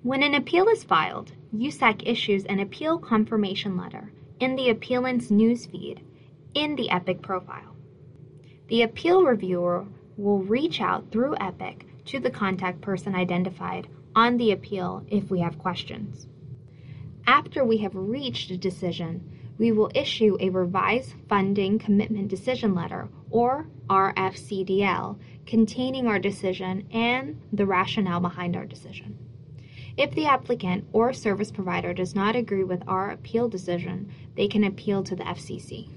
When an appeal is filed, USAC issues an appeal confirmation letter in the appellant's newsfeed in the EPIC profile. The appeal reviewer will reach out through EPIC to the contact person identified on the appeal if we have questions. After we have reached a decision, we will issue a revised funding commitment decision letter, or RFCDL, containing our decision and the rationale behind our decision. If the applicant or service provider does not agree with our appeal decision, they can appeal to the FCC.